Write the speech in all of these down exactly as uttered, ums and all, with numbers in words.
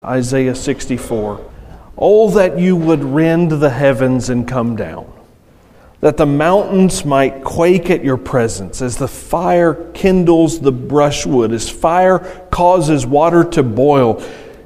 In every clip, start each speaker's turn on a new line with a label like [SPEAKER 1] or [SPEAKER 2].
[SPEAKER 1] Isaiah sixty-four. Oh, that you would rend the heavens and come down, that the mountains might quake at your presence, as the fire kindles the brushwood, as fire causes water to boil,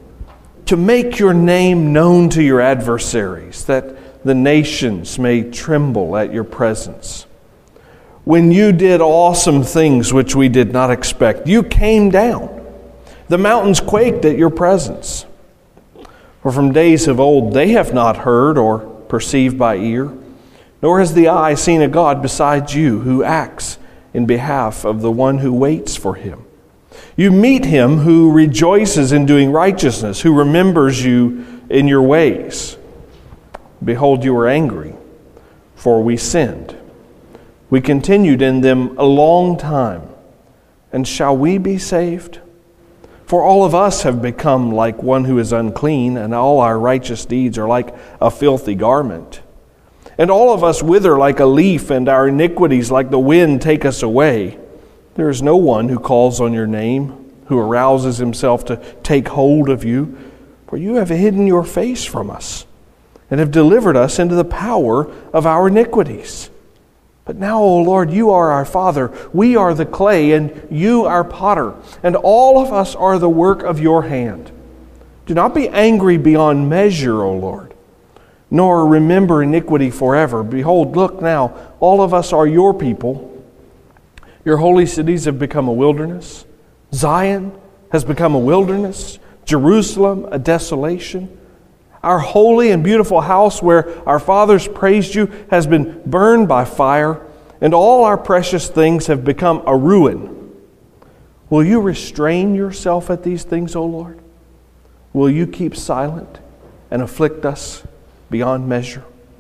[SPEAKER 1] to make your name known to your adversaries, that the nations may tremble at your presence. When you did awesome things which we did not expect, you came down. The mountains quaked at your presence. For from days of old they have not heard or perceived by ear, nor has the eye seen a God besides you, who acts in behalf of the one who waits for him. You meet him who rejoices in doing righteousness, who remembers you in your ways. Behold, you were angry, for we sinned. We continued in them a long time, and shall we be saved? For all of us have become like one who is unclean, and all our righteous deeds are like a filthy garment. And all of us wither like a leaf, and our iniquities like the wind take us away. There is no one who calls on your name, who arouses himself to take hold of you. For you have hidden your face from us, and have delivered us into the power of our iniquities. But now, O Lord, you are our Father, we are the clay, and you our potter, and all of us are the work of your hand. Do not be angry beyond measure, O Lord, nor remember iniquity forever. Behold, look now, all of us are your people. Your holy cities have become a wilderness. Zion has become a wilderness. Jerusalem, a desolation. Our holy and beautiful house where our fathers praised you has been burned by fire, and all our precious things have become a ruin. Will you restrain yourself at these things, O Lord? Will you keep silent and afflict us beyond measure?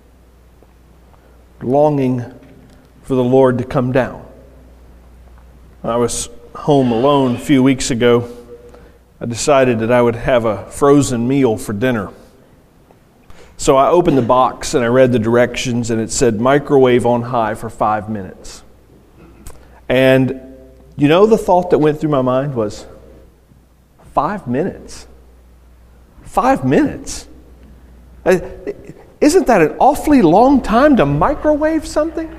[SPEAKER 1] Longing for the Lord to come down. I was home alone a few weeks ago. I decided that I would have a frozen meal for dinner. So I opened the box and I read the directions, and it said microwave on high for five minutes. And you know, the thought that went through my mind was, five minutes? Five minutes? Isn't that an awfully long time to microwave something?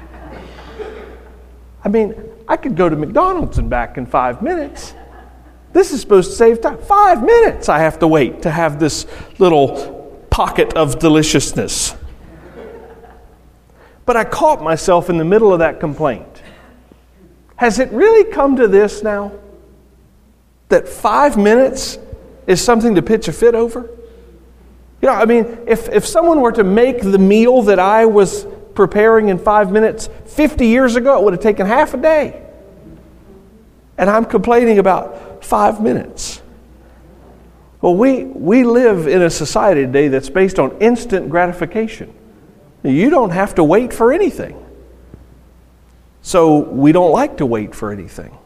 [SPEAKER 1] I mean, I could go to McDonald's and back in five minutes. This is supposed to save time. Five minutes I have to wait to have this little pocket of deliciousness. But I caught myself in the middle of that complaint. Has it really come to this now? That five minutes is something to pitch a fit over? You know, I mean, if, if someone were to make the meal that I was preparing in five minutes fifty years ago, it would have taken half a day. And I'm complaining about five minutes. Well, we, we live in a society today that's based on instant gratification. You don't have to wait for anything. So we don't like to wait for anything.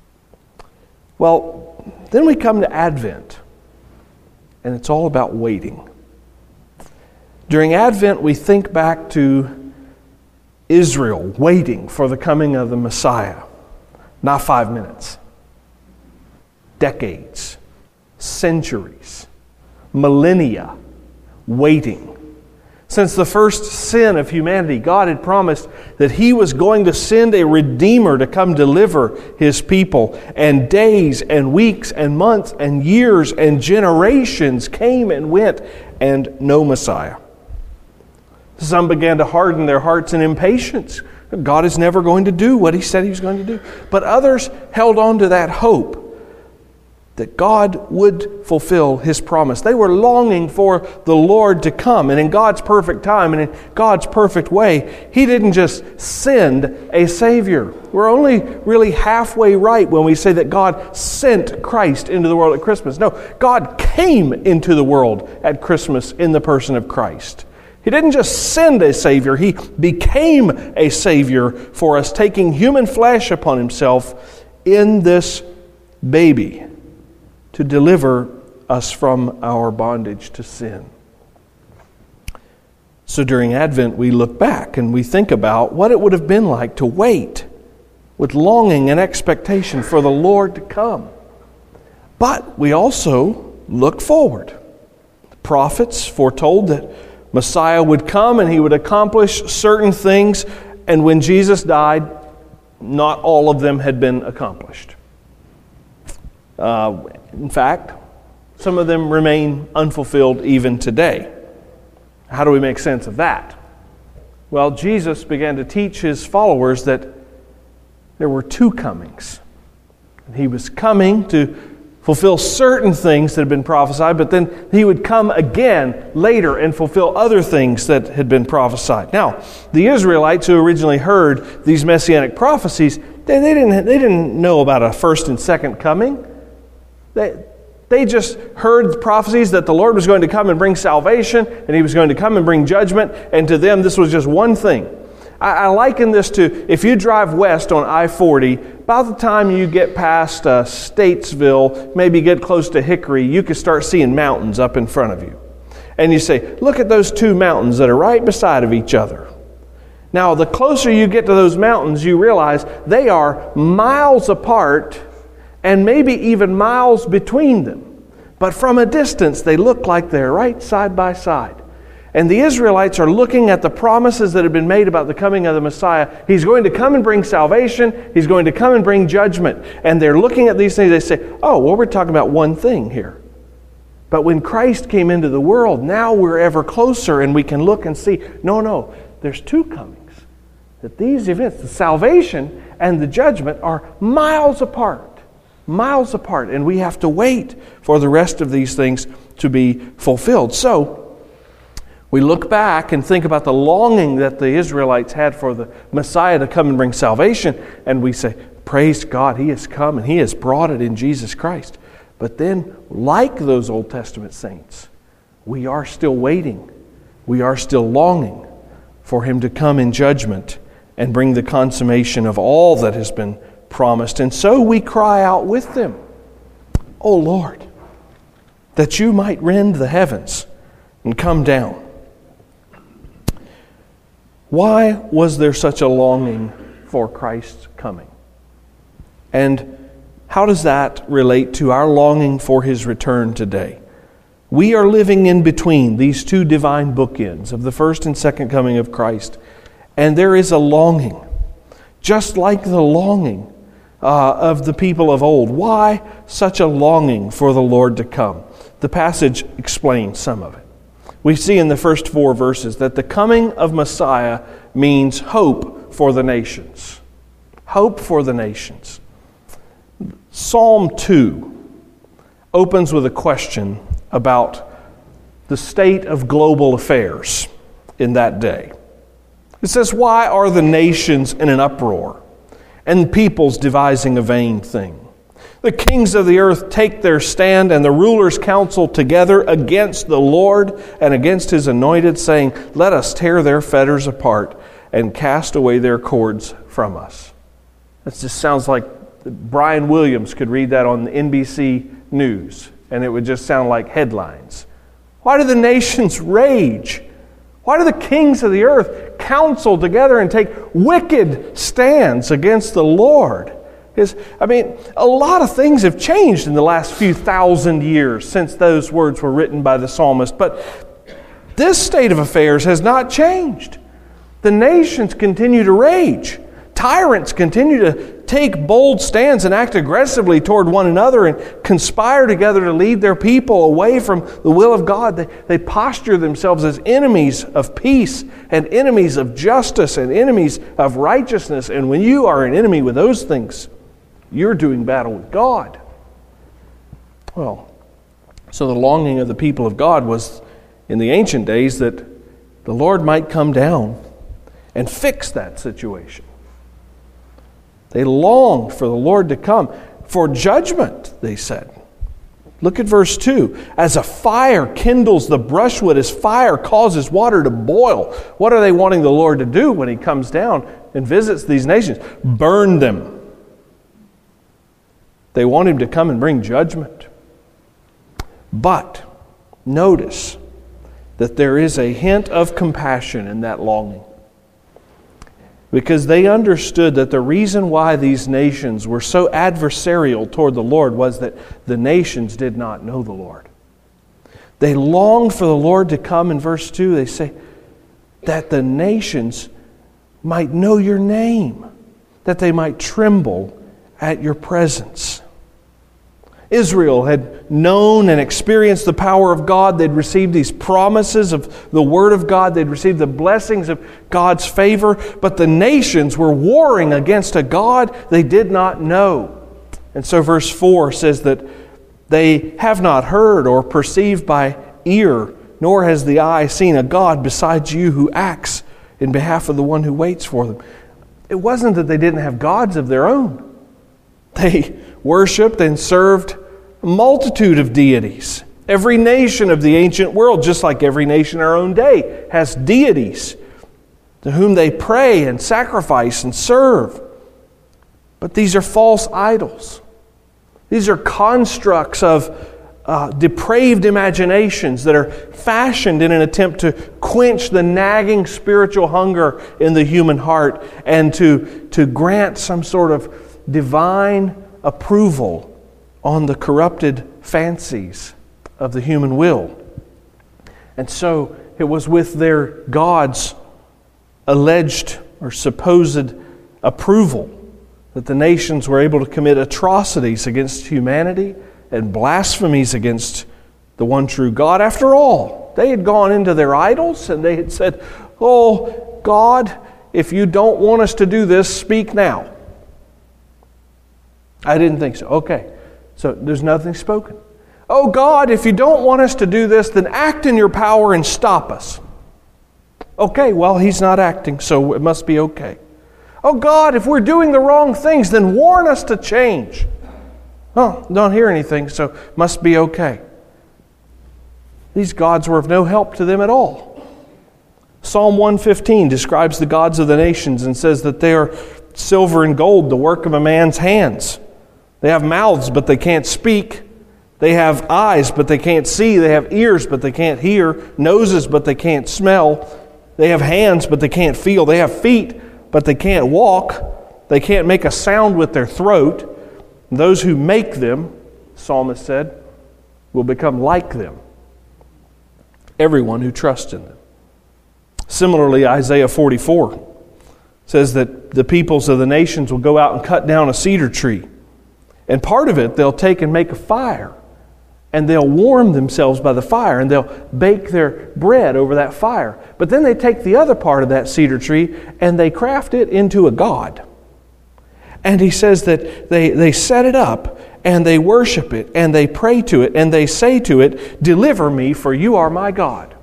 [SPEAKER 1] Well, then we come to Advent, and it's all about waiting. During Advent, we think back to Israel waiting for the coming of the Messiah. Not five minutes. Decades. Centuries, millennia, waiting. Since the first sin of humanity, God had promised that He was going to send a Redeemer to come deliver His people. And days and weeks and months and years and generations came and went, and no Messiah. Some began to harden their hearts in impatience. God is never going to do what He said He was going to do. But others held on to that hope that God would fulfill His promise. They were longing for the Lord to come. And in God's perfect time and in God's perfect way, He didn't just send a Savior. We're only really halfway right when we say that God sent Christ into the world at Christmas. No, God came into the world at Christmas in the person of Christ. He didn't just send a Savior. He became a Savior for us, taking human flesh upon Himself in this baby, to deliver us from our bondage to sin. So during Advent, we look back and we think about what it would have been like to wait with longing and expectation for the Lord to come. But we also look forward. prophets foretold that Messiah would come and he would accomplish certain things, and when Jesus died, not all of them had been accomplished. Uh, in fact, some of them remain unfulfilled even today. How do we make sense of that? Well, Jesus began to teach his followers that there were two comings. He was coming to fulfill certain things that had been prophesied, but then he would come again later and fulfill other things that had been prophesied. Now, the Israelites who originally heard these messianic prophecies, they, they didn't they didn't know about a first and second coming. They They just heard the prophecies that the Lord was going to come and bring salvation, and he was going to come and bring judgment, and to them this was just one thing. I, I liken this to, if you drive west on I forty, about the time you get past uh, Statesville, maybe get close to Hickory, you can start seeing mountains up in front of you. And you say, look at those two mountains that are right beside of each other. Now, the closer you get to those mountains, you realize they are miles apart, and maybe even miles between them. But from a distance, they look like they're right side by side. And the Israelites are looking at the promises that have been made about the coming of the Messiah. He's going to come and bring salvation. He's going to come and bring judgment. And they're looking at these things. They say, oh, well, we're talking about one thing here. But when Christ came into the world, now we're ever closer and we can look and see, no, no, there's two comings. That these events, the salvation and the judgment, are miles apart. Miles apart, and we have to wait for the rest of these things to be fulfilled. So, we look back and think about the longing that the Israelites had for the Messiah to come and bring salvation, and we say, praise God, he has come and he has brought it in Jesus Christ. But then, like those Old Testament saints, we are still waiting. We are still longing for him to come in judgment and bring the consummation of all that has been promised. And so we cry out with them, O Lord, that you might rend the heavens and come down. Why was there such a longing for Christ's coming? And how does that relate to our longing for his return today? We are living in between these two divine bookends of the first and second coming of Christ. And there is a longing, just like the longing Uh, of the people of old. Why such a longing for the Lord to come? The passage explains some of it. We see in the first four verses that the coming of Messiah means hope for the nations. Hope for the nations. Psalm two opens with a question about the state of global affairs in that day. It says, why are the nations in an uproar, and peoples devising a vain thing? The kings of the earth take their stand, and the rulers counsel together against the Lord and against his anointed, saying, let us tear their fetters apart and cast away their cords from us. That just sounds like Brian Williams could read that on the N B C News, and it would just sound like headlines. Why do the nations rage? Why do the kings of the earth counsel together and take wicked stands against the Lord? Is, I mean, a lot of things have changed in the last few thousand years since those words were written by the psalmist. But this state of affairs has not changed. The nations continue to rage. Tyrants continue to take bold stands and act aggressively toward one another and conspire together to lead their people away from the will of God. They, they posture themselves as enemies of peace and enemies of justice and enemies of righteousness. And when you are an enemy with those things, you're doing battle with God. Well, so the longing of the people of God was in the ancient days that the Lord might come down and fix that situation. They longed for the Lord to come for judgment, they said. Look at verse two. As a fire kindles the brushwood, as fire causes water to boil. What are they wanting the Lord to do when he comes down and visits these nations? Burn them. They want him to come and bring judgment. But notice that there is a hint of compassion in that longing. Because they understood that the reason why these nations were so adversarial toward the Lord was that the nations did not know the Lord. They longed for the Lord to come. In verse two, they say, that the nations might know your name, that they might tremble at your presence. Israel had known and experienced the power of God. They'd received these promises of the Word of God. They'd received the blessings of God's favor. But the nations were warring against a God they did not know. And so verse four says that they have not heard or perceived by ear, nor has the eye seen a God besides you who acts in behalf of the one who waits for them. It wasn't that they didn't have gods of their own. They worshipped and served a multitude of deities. Every nation of the ancient world, just like every nation in our own day, has deities to whom they pray and sacrifice and serve. But these are false idols. These are constructs of uh, depraved imaginations that are fashioned in an attempt to quench the nagging spiritual hunger in the human heart and to, to grant some sort of divine approval on the corrupted fancies of the human will. And so it was with their God's alleged or supposed approval that the nations were able to commit atrocities against humanity and blasphemies against the one true God. After all, they had gone into their idols and they had said, "Oh, God, if you don't want us to do this, speak now." I didn't think so. Okay, so there's nothing spoken. "Oh, God, if you don't want us to do this, then act in your power and stop us." Okay, well, He's not acting, so it must be okay. "Oh, God, if we're doing the wrong things, then warn us to change." Oh, don't hear anything, so must be okay. These gods were of no help to them at all. Psalm one fifteen describes the gods of the nations and says that they are silver and gold, the work of a man's hands. They have mouths, but they can't speak. They have eyes, but they can't see. They have ears, but they can't hear. Noses, but they can't smell. They have hands, but they can't feel. They have feet, but they can't walk. They can't make a sound with their throat. Those who make them, the psalmist said, will become like them. Everyone who trusts in them. Similarly, Isaiah forty-four says that the peoples of the nations will go out and cut down a cedar tree. And part of it they'll take and make a fire. And they'll warm themselves by the fire. And they'll bake their bread over that fire. But then they take the other part of that cedar tree and they craft it into a god. And he says that they, they set it up and they worship it and they pray to it and they say to it, "Deliver me, for you are my God."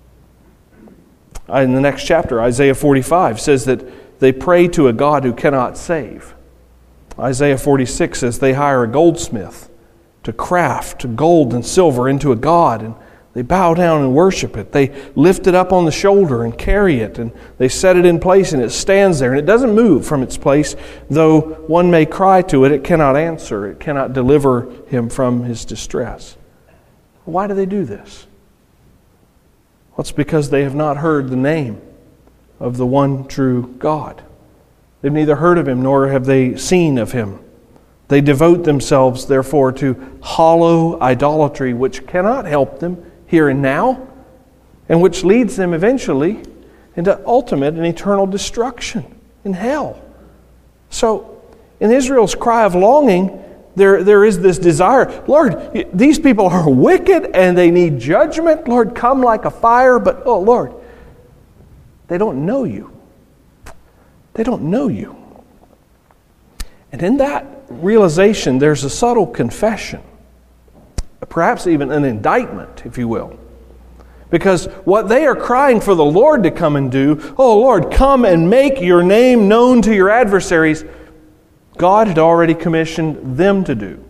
[SPEAKER 1] In the next chapter, Isaiah forty-five says that they pray to a God who cannot save. Isaiah forty-six says they hire a goldsmith to craft gold and silver into a god, and they bow down and worship it. They lift it up on the shoulder and carry it, and they set it in place, and it stands there, and it doesn't move from its place. Though one may cry to it, it cannot answer. It cannot deliver him from his distress. Why do they do this? Well, it's because they have not heard the name of the one true God. They've neither heard of Him nor have they seen of Him. They devote themselves, therefore, to hollow idolatry, which cannot help them here and now, and which leads them eventually into ultimate and eternal destruction in hell. So, in Israel's cry of longing, there, there is this desire, "Lord, these people are wicked and they need judgment. Lord, come like a fire." But, oh Lord, they don't know you. They don't know you. And in that realization, there's a subtle confession. Perhaps even an indictment, if you will. Because what they are crying for the Lord to come and do, "Oh Lord, come and make your name known to your adversaries," God had already commissioned them to do.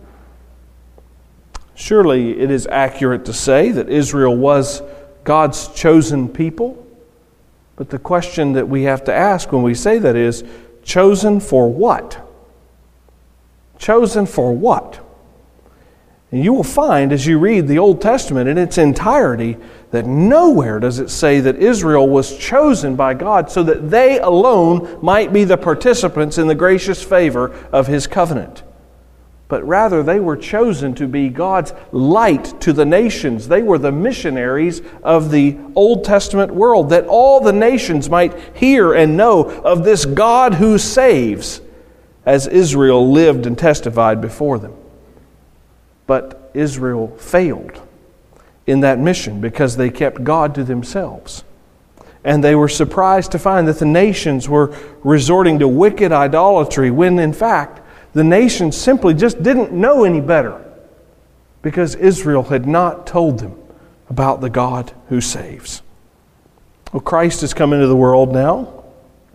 [SPEAKER 1] Surely it is accurate to say that Israel was God's chosen people. But the question that we have to ask when we say that is, chosen for what? Chosen for what? And you will find as you read the Old Testament in its entirety that nowhere does it say that Israel was chosen by God so that they alone might be the participants in the gracious favor of His covenant. but rather they were chosen to be God's light to the nations. They were the missionaries of the Old Testament world, that all the nations might hear and know of this God who saves, as Israel lived and testified before them. But Israel failed in that mission because they kept God to themselves. And they were surprised to find that the nations were resorting to wicked idolatry when, in fact, the nations simply just didn't know any better because Israel had not told them about the God who saves. Well, Christ has come into the world now,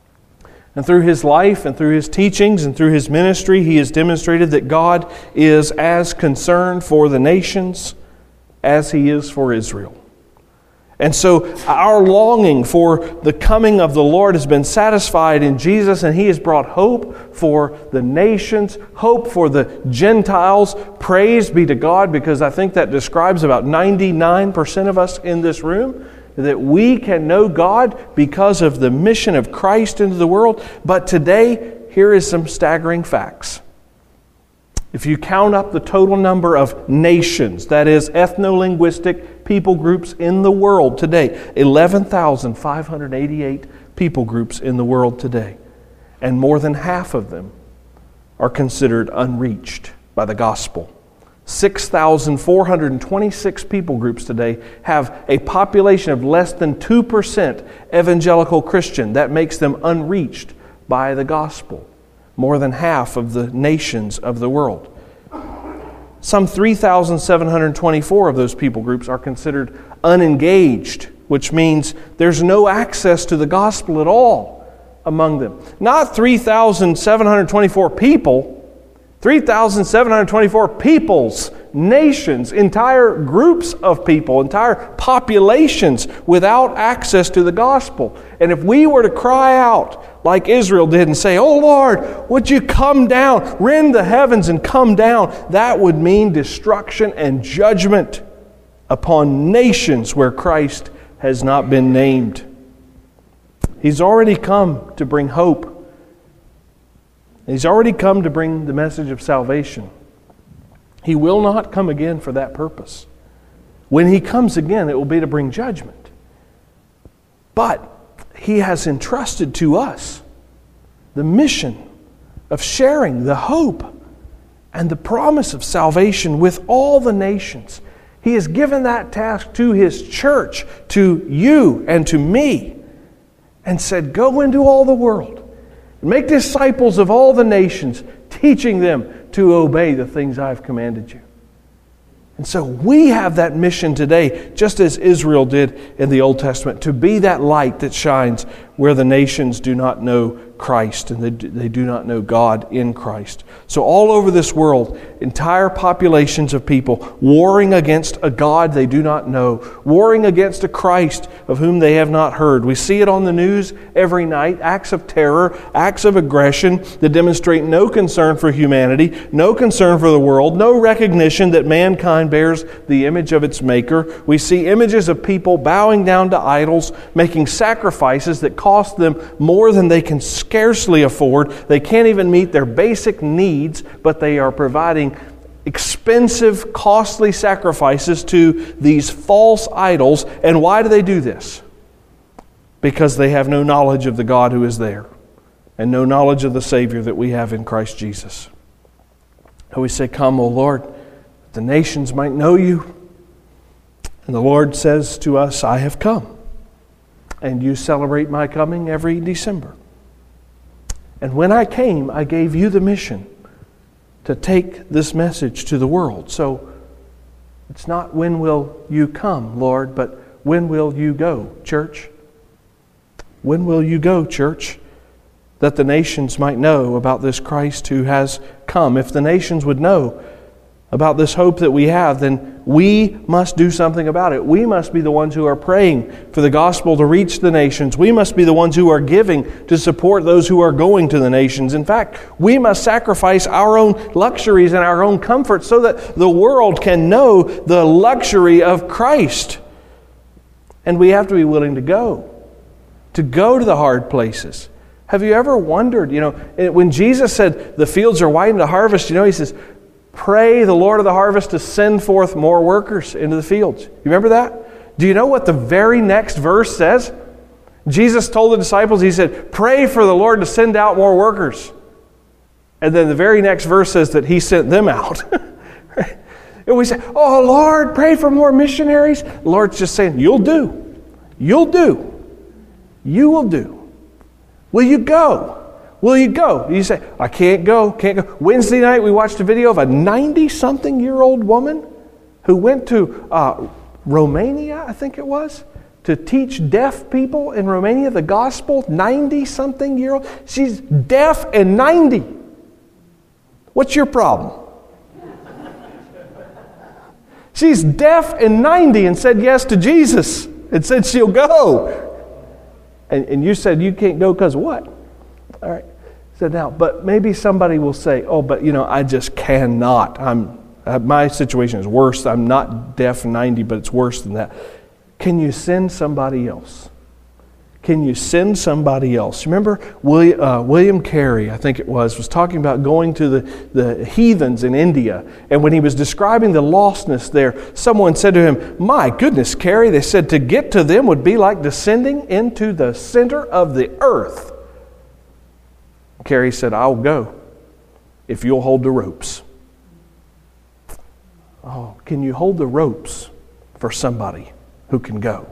[SPEAKER 1] and through His life and through His teachings and through His ministry, He has demonstrated that God is as concerned for the nations as He is for Israel. And so our longing for the coming of the Lord has been satisfied in Jesus, and He has brought hope for the nations, hope for the Gentiles. Praise be to God, because I think that describes about ninety-nine percent of us in this room, that we can know God because of the mission of Christ into the world. But today, here is some staggering facts. If you count up the total number of nations, that is, ethno-linguistic people groups in the world today, eleven thousand five hundred eighty-eight people groups in the world today. And more than half of them are considered unreached by the gospel. six thousand four hundred twenty-six people groups today have a population of less than two percent evangelical Christian. That makes them unreached by the gospel. More than half of the nations of the world. Some three thousand seven hundred twenty-four of those people groups are considered unengaged, which means there's no access to the gospel at all among them. Not three thousand seven hundred twenty-four people, three thousand seven hundred twenty-four peoples, nations, entire groups of people, entire populations without access to the gospel. And if we were to cry out like Israel did and say, "Oh Lord, would you come down, rend the heavens and come down," that would mean destruction and judgment upon nations where Christ has not been named. He's already come to bring hope. He's already come to bring the message of salvation. He will not come again for that purpose. When He comes again, it will be to bring judgment. But He has entrusted to us the mission of sharing the hope and the promise of salvation with all the nations. He has given that task to His church, to you and to me, and said, "Go into all the world, make disciples of all the nations, teaching them to obey the things I've commanded you." And so we have that mission today, just as Israel did in the Old Testament, to be that light that shines where the nations do not know Christ and they do, they do not know God in Christ. So all over this world, entire populations of people warring against a God they do not know, warring against a Christ of whom they have not heard. We see it on the news every night, acts of terror, acts of aggression that demonstrate no concern for humanity, no concern for the world, no recognition that mankind bears the image of its Maker. We see images of people bowing down to idols, making sacrifices that cost them more than they can scarcely afford. They can't even meet their basic needs, but they are providing expensive, costly sacrifices to these false idols. And why do they do this? Because they have no knowledge of the God who is there and no knowledge of the Savior that we have in Christ Jesus. And we say, "Come, O Lord, that the nations might know you." And the Lord says to us, "I have come." And you celebrate my coming every December. And when I came, I gave you the mission to take this message to the world. So it's not when will you come, Lord, but when will you go, church? When will you go, church, that the nations might know about this Christ who has come? If the nations would know about this hope that we have, then we must do something about it. We must be the ones who are praying for the gospel to reach the nations. We must be the ones who are giving to support those who are going to the nations. In fact, we must sacrifice our own luxuries and our own comforts so that the world can know the luxury of Christ. And we have to be willing to go, to go to the hard places. Have you ever wondered, you know, when Jesus said the fields are white in the harvest, you know, He says, pray the Lord of the harvest to send forth more workers into the fields. You remember that? Do you know what the very next verse says? Jesus told the disciples, He said, pray for the Lord to send out more workers. And then the very next verse says that He sent them out. And we say, oh Lord, pray for more missionaries. The Lord's just saying, you'll do. You'll do. You will do. Will you go? Will you go? You say, I can't go, can't go. Wednesday night we watched a video of a ninety-something-year-old woman who went to uh, Romania, I think it was, to teach deaf people in Romania the gospel. ninety-something-year-old. She's deaf and ninety. What's your problem? She's deaf and ninety and said yes to Jesus and said she'll go. And, and you said you can't go because of what? All right. So now, but maybe somebody will say, oh, but you know, I just cannot. I'm uh, my situation is worse. I'm not deaf and ninety, but it's worse than that. Can you send somebody else? Can you send somebody else? Remember William, uh, William Carey, I think it was, was talking about going to the, the heathens in India. And when he was describing the lostness there, someone said to him, my goodness, Carey, they said to get to them would be like descending into the center of the earth. Carey said, I'll go if you'll hold the ropes. Oh, can you hold the ropes for somebody who can go?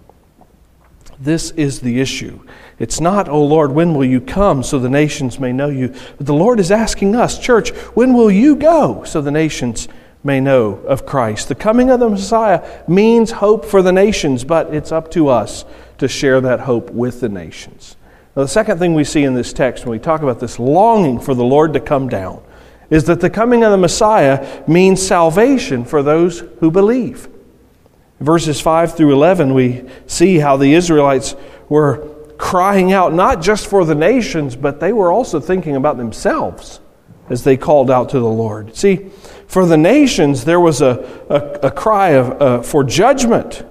[SPEAKER 1] This is the issue. It's not, oh Lord, when will you come so the nations may know you? But the Lord is asking us, church, when will you go so the nations may know of Christ? The coming of the Messiah means hope for the nations, but it's up to us to share that hope with the nations. Now, the second thing we see in this text when we talk about this longing for the Lord to come down is that the coming of the Messiah means salvation for those who believe. Verses five through eleven, we see how the Israelites were crying out not just for the nations, but they were also thinking about themselves as they called out to the Lord. See, for the nations, there was a, a, a cry of, uh, for judgment.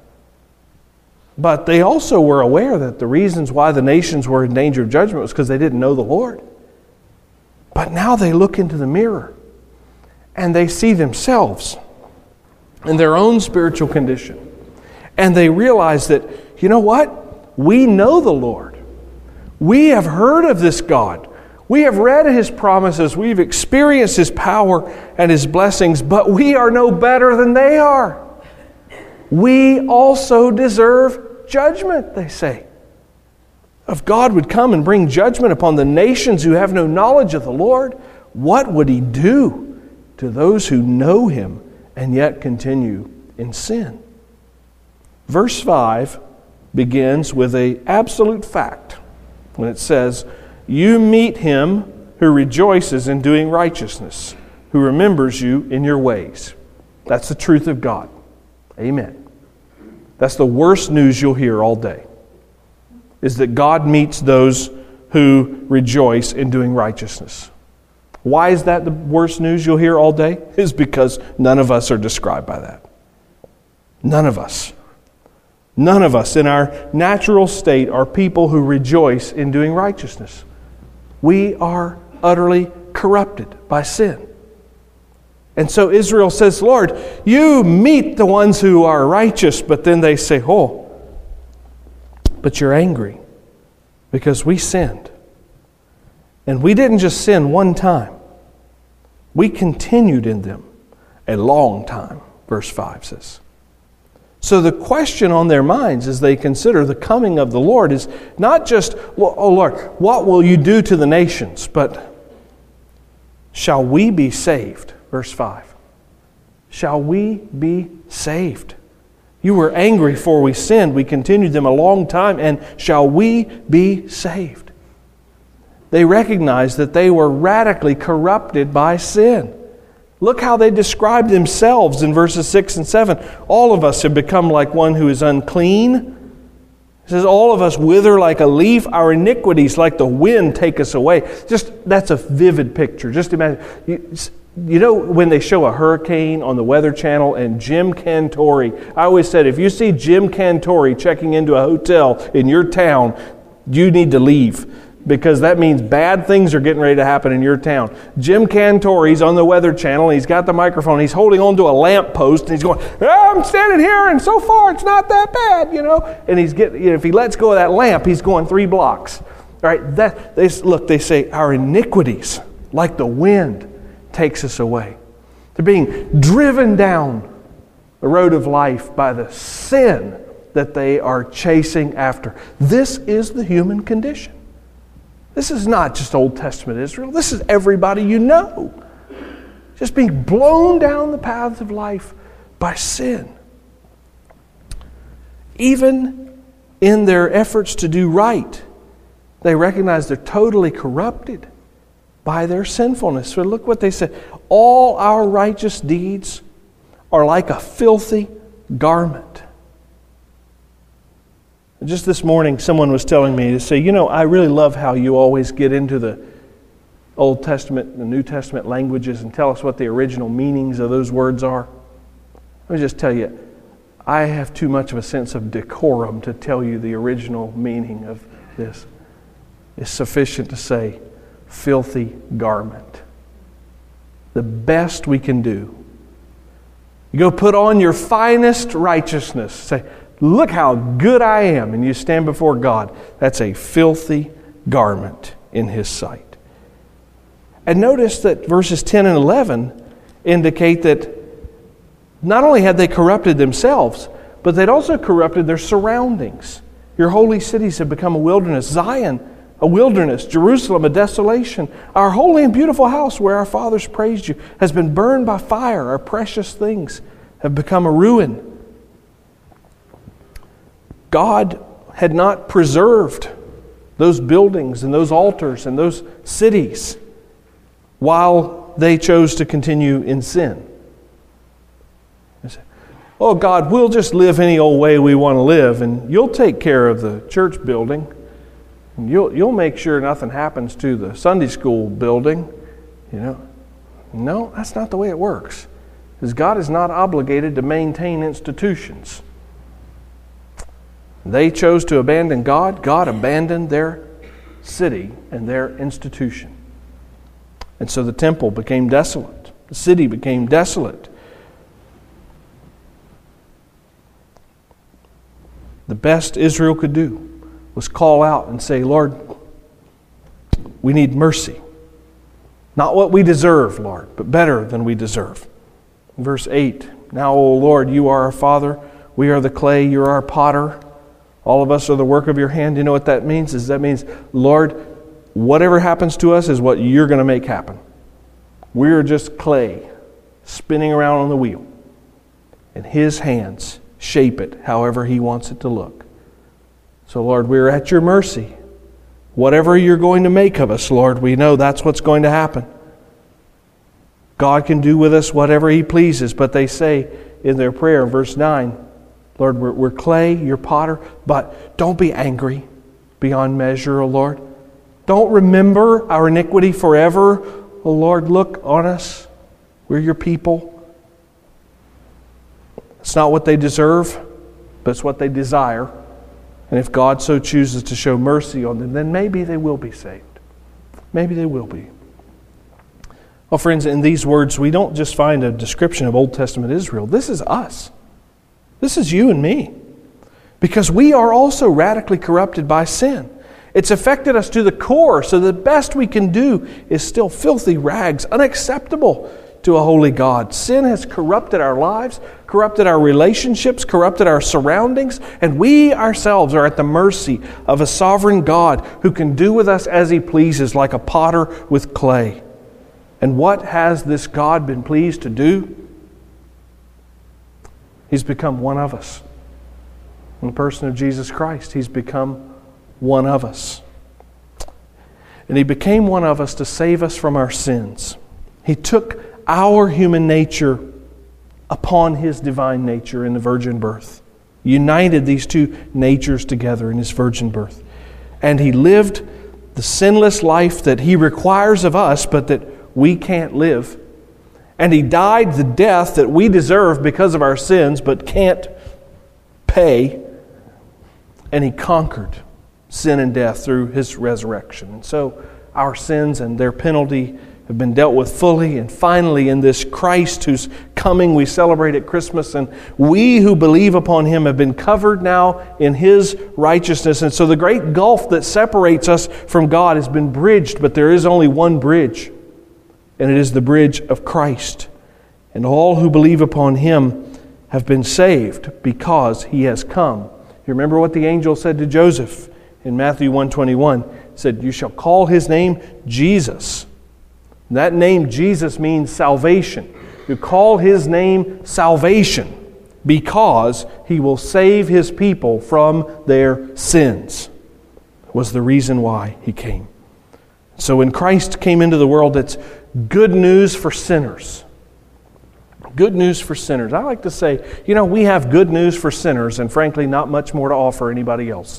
[SPEAKER 1] But they also were aware that the reasons why the nations were in danger of judgment was because they didn't know the Lord. But now they look into the mirror and they see themselves in their own spiritual condition. And they realize that, you know what? We know the Lord. We have heard of this God. We have read His promises. We've experienced His power and His blessings, but we are no better than they are. We also deserve judgment, they say. If God would come and bring judgment upon the nations who have no knowledge of the Lord, what would He do to those who know Him and yet continue in sin? Verse five begins with an absolute fact when it says, you meet him who rejoices in doing righteousness, who remembers you in your ways. That's the truth of God. Amen. That's the worst news you'll hear all day, is that God meets those who rejoice in doing righteousness. Why is that the worst news you'll hear all day? Is because none of us are described by that. None of us. None of us in our natural state are people who rejoice in doing righteousness. We are utterly corrupted by sin. And so Israel says, Lord, you meet the ones who are righteous, but then they say, oh, but you're angry because we sinned. And we didn't just sin one time. We continued in them a long time, verse five says. So the question on their minds as they consider the coming of the Lord is not just, well, oh Lord, what will you do to the nations? But shall we be saved? Verse five. Shall we be saved? You were angry for we sinned. We continued them a long time. And shall we be saved? They recognized that they were radically corrupted by sin. Look how they describe themselves in verses six and seven. All of us have become like one who is unclean. It says, all of us wither like a leaf. Our iniquities like the wind take us away. Just, that's a vivid picture. Just imagine. You, you know when they show a hurricane on the Weather Channel and Jim Cantore, I always said, if you see Jim Cantore checking into a hotel in your town, you need to leave. because that means bad things are getting ready to happen in your town. Jim Cantor, he's on the Weather Channel, and he's got the microphone, he's holding on to a lamp post, and he's going, oh, I'm standing here, and so far it's not that bad, you know. And he's getting, you know, if he lets go of that lamp, he's going three blocks. All right, that they look, they say, our iniquities, like the wind, takes us away. They're being driven down the road of life by the sin that they are chasing after. This is the human condition. This is not just Old Testament Israel. This is everybody you know. Just being blown down the paths of life by sin. Even in their efforts to do right, they recognize they're totally corrupted by their sinfulness. So look what they said. All our righteous deeds are like a filthy garment. Just this morning, someone was telling me to say, you know, I really love how you always get into the Old Testament and the New Testament languages and tell us what the original meanings of those words are. Let me just tell you, I have too much of a sense of decorum to tell you the original meaning of this. It's sufficient to say, filthy garment. The best we can do. You go put on your finest righteousness. Say, look how good I am. And you stand before God. That's a filthy garment in His sight. And notice that verses ten and eleven indicate that not only had they corrupted themselves, but they'd also corrupted their surroundings. Your holy cities have become a wilderness. Zion, a wilderness. Jerusalem, a desolation. Our holy and beautiful house where our fathers praised you has been burned by fire. Our precious things have become a ruin. God had not preserved those buildings and those altars and those cities while they chose to continue in sin. Oh God, we'll just live any old way we want to live, and you'll take care of the church building. And you'll you'll make sure nothing happens to the Sunday school building. You know, no, that's not the way it works. Because God is not obligated to maintain institutions. They chose to abandon God. God abandoned their city and their institution. And so the temple became desolate. The city became desolate. The best Israel could do was call out and say, Lord, we need mercy. Not what we deserve, Lord, but better than we deserve. Verse eight, now, O Lord, you are our Father. We are the clay. You are our potter. All of us are the work of your hand. You know what that means? Is that means, Lord, whatever happens to us is what you're going to make happen. We're just clay spinning around on the wheel. And His hands shape it however He wants it to look. So, Lord, we're at your mercy. Whatever you're going to make of us, Lord, we know that's what's going to happen. God can do with us whatever He pleases, but they say in their prayer in verse nine, Lord, we're, we're clay, you're potter, but don't be angry beyond measure, O Lord. Don't remember our iniquity forever. O Lord, look on us. We're your people. It's not what they deserve, but it's what they desire. And if God so chooses to show mercy on them, then maybe they will be saved. Maybe they will be. Well, friends, in these words, we don't just find a description of Old Testament Israel. This is us. This is you and me. Because we are also radically corrupted by sin. It's affected us to the core, so the best we can do is still filthy rags, unacceptable to a holy God. Sin has corrupted our lives, corrupted our relationships, corrupted our surroundings, and we ourselves are at the mercy of a sovereign God who can do with us as He pleases, like a potter with clay. And what has this God been pleased to do? He's become one of us. In the person of Jesus Christ, He's become one of us. And He became one of us to save us from our sins. He took our human nature upon His divine nature in the virgin birth. United these two natures together in His virgin birth. And He lived the sinless life that He requires of us, but that we can't live. And He died the death that we deserve because of our sins, but can't pay. And He conquered sin and death through His resurrection. And so our sins and their penalty have been dealt with fully. And finally, in this Christ whose coming we celebrate at Christmas, and we who believe upon Him have been covered now in His righteousness. And so the great gulf that separates us from God has been bridged, but there is only one bridge, and it is the bridge of Christ. And all who believe upon Him have been saved because He has come. You remember what the angel said to Joseph in Matthew one twenty-one? He said, "You shall call His name Jesus." And that name Jesus means salvation. You call His name salvation because He will save His people from their sins. Was the reason why He came. So when Christ came into the world, it's good news for sinners. Good news for sinners. I like to say, you know, we have good news for sinners and frankly not much more to offer anybody else.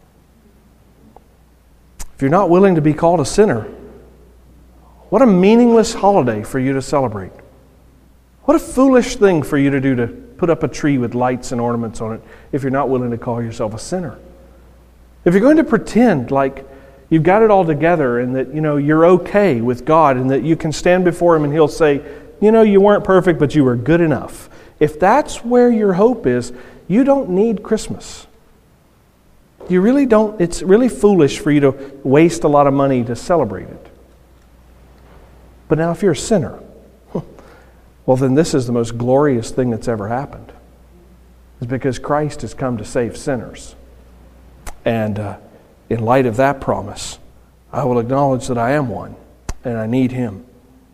[SPEAKER 1] If you're not willing to be called a sinner, what a meaningless holiday for you to celebrate. What a foolish thing for you to do to put up a tree with lights and ornaments on it if you're not willing to call yourself a sinner. If you're going to pretend like you've got it all together and that, you know, you're okay with God and that you can stand before Him and He'll say, you know, you weren't perfect, but you were good enough. If that's where your hope is, you don't need Christmas. You really don't. It's really foolish for you to waste a lot of money to celebrate it. But now if you're a sinner, well then this is the most glorious thing that's ever happened. It's because Christ has come to save sinners. And uh, in light of that promise, I will acknowledge that I am one and I need Him.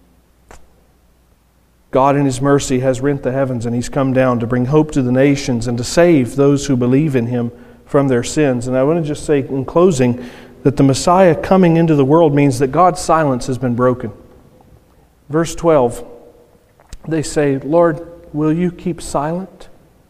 [SPEAKER 1] God in His mercy has rent the heavens and He's come down to bring hope to the nations and to save those who believe in Him from their sins. And I want to just say in closing that the Messiah coming into the world means that God's silence has been broken. Verse twelve, they say, "Lord, will you keep silent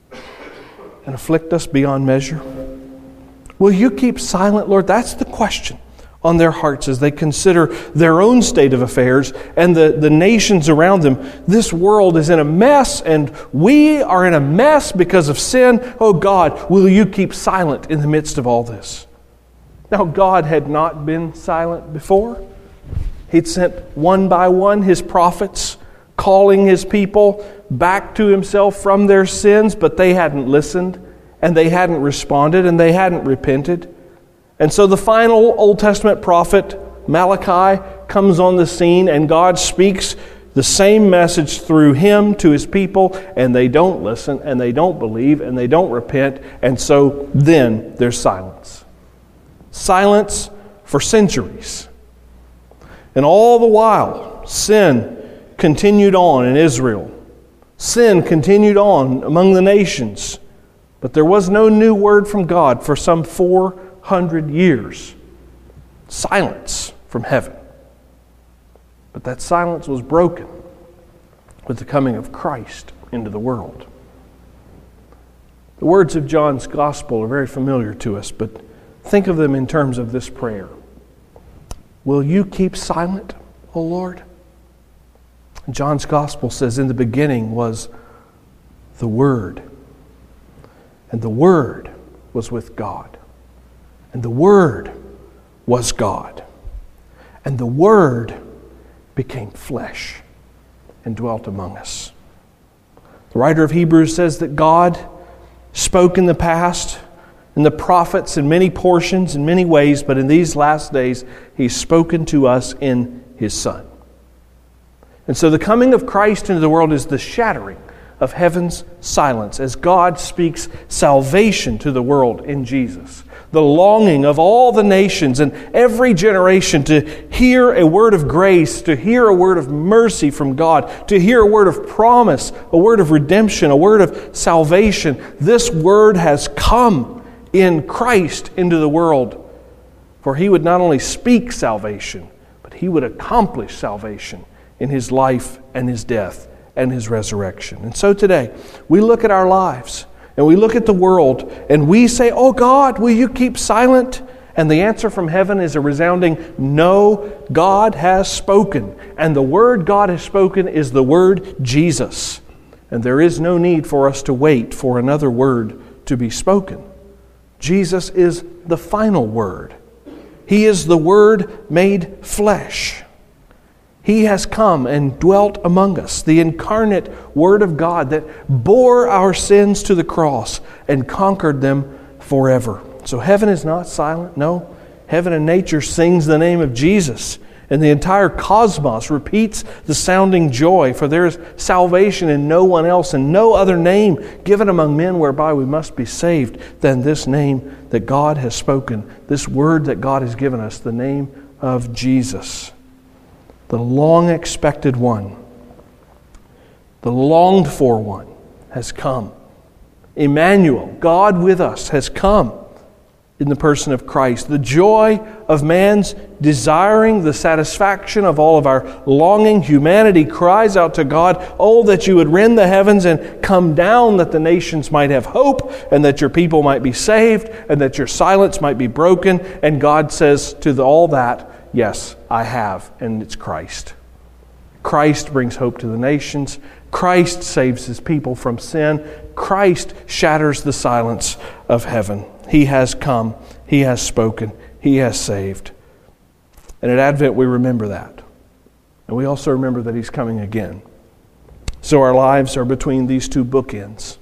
[SPEAKER 1] and afflict us beyond measure?" Will you keep silent, Lord? That's the question on their hearts as they consider their own state of affairs and the, the nations around them. This world is in a mess and we are in a mess because of sin. Oh God, will you keep silent in the midst of all this? Now, God had not been silent before. He'd sent one by one His prophets, calling His people back to Himself from their sins, but they hadn't listened, and they hadn't responded, and they hadn't repented. And so the final Old Testament prophet, Malachi, comes on the scene, and God speaks the same message through him to His people, and they don't listen, and they don't believe, and they don't repent, and so then there's silence. Silence for centuries. And all the while, sin continued on in Israel. Sin continued on among the nations. But there was no new word from God for some four hundred years. Silence from heaven. But that silence was broken with the coming of Christ into the world. The words of John's Gospel are very familiar to us, but think of them in terms of this prayer. Will you keep silent, O Lord? John's Gospel says, in the beginning was the Word. And the Word was with God. And the Word was God. And the Word became flesh and dwelt among us. The writer of Hebrews says that God spoke in the past, and the prophets in many portions, in many ways, but in these last days, He's spoken to us in His Son. And so the coming of Christ into the world is the shattering of heaven's silence as God speaks salvation to the world in Jesus. The longing of all the nations and every generation to hear a word of grace, to hear a word of mercy from God, to hear a word of promise, a word of redemption, a word of salvation. This word has come in Christ into the world. For He would not only speak salvation, but He would accomplish salvation in His life and His death and His resurrection. And so today, we look at our lives and we look at the world and we say, oh God, will you keep silent? And the answer from heaven is a resounding no. God has spoken. And the word God has spoken is the word Jesus. And there is no need for us to wait for another word to be spoken. Jesus is the final Word. He is the Word made flesh. He has come and dwelt among us, the incarnate Word of God that bore our sins to the cross and conquered them forever. So heaven is not silent. No, heaven and nature sings the name of Jesus. And the entire cosmos repeats the sounding joy, for there is salvation in no one else and no other name given among men whereby we must be saved than this name that God has spoken, this word that God has given us, the name of Jesus. The long-expected one, the longed-for one has come. Emmanuel, God with us, has come in the person of Christ. The joy of man's desiring the satisfaction of all of our longing. Humanity cries out to God, "Oh, that you would rend the heavens and come down, that the nations might have hope, and that your people might be saved, and that your silence might be broken." And God says to the, all that, "Yes, I have," and it's Christ. Christ brings hope to the nations. Christ saves His people from sin. Christ shatters the silence of heaven. He has come. He has spoken. He has saved. And at Advent we remember that. And we also remember that He's coming again. So our lives are between these two bookends.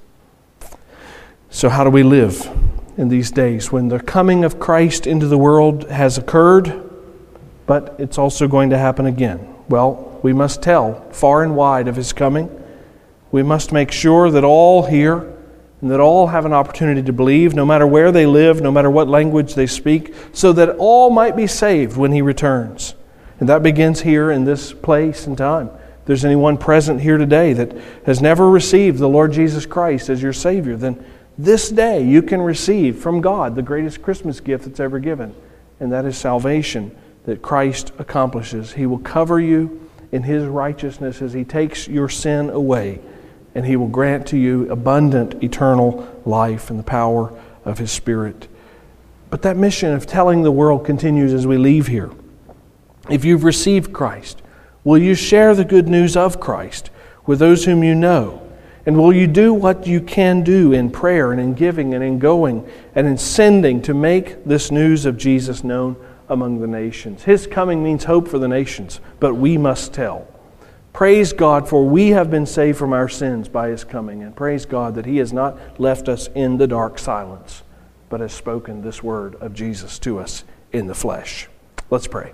[SPEAKER 1] So how do we live in these days when the coming of Christ into the world has occurred, but it's also going to happen again? Well, we must tell far and wide of His coming. We must make sure that all hear and that all have an opportunity to believe, no matter where they live, no matter what language they speak, so that all might be saved when He returns. And that begins here in this place and time. If there's anyone present here today that has never received the Lord Jesus Christ as your Savior, then this day you can receive from God the greatest Christmas gift that's ever given, and that is salvation that Christ accomplishes. He will cover you in His righteousness as He takes your sin away, and He will grant to you abundant eternal life in the power of His Spirit. But that mission of telling the world continues as we leave here. If you've received Christ, will you share the good news of Christ with those whom you know? And will you do what you can do in prayer and in giving and in going and in sending to make this news of Jesus known among the nations? His coming means hope for the nations, but we must tell. Praise God, for we have been saved from our sins by His coming. And praise God that He has not left us in the dark silence, but has spoken this word of Jesus to us in the flesh. Let's pray.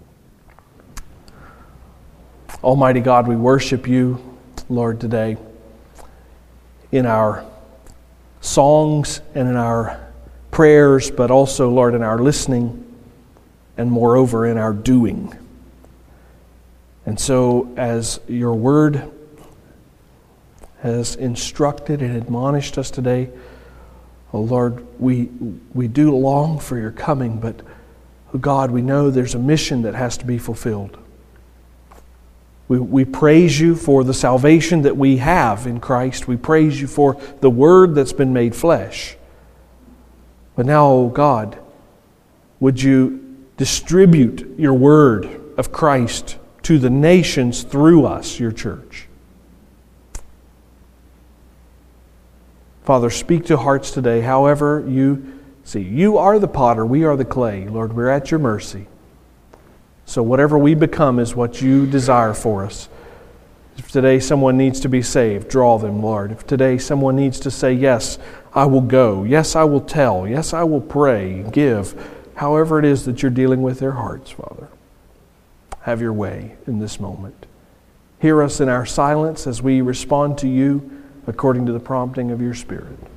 [SPEAKER 1] Almighty God, we worship You, Lord, today in our songs and in our prayers, but also, Lord, in our listening and moreover in our doing. And so, as Your word has instructed and admonished us today, oh Lord, we we do long for Your coming, but oh God, we know there's a mission that has to be fulfilled. We, we praise You for the salvation that we have in Christ. We praise You for the Word that's been made flesh. But now, oh God, would You distribute Your Word of Christ to the nations through us, Your church. Father, speak to hearts today, however You see. You are the potter, we are the clay. Lord, we're at Your mercy. So whatever we become is what You desire for us. If today someone needs to be saved, draw them, Lord. If today someone needs to say, yes, I will go. Yes, I will tell. Yes, I will pray, give. However it is that You're dealing with their hearts, Father. Have Your way in this moment. Hear us in our silence as we respond to You according to the prompting of Your Spirit.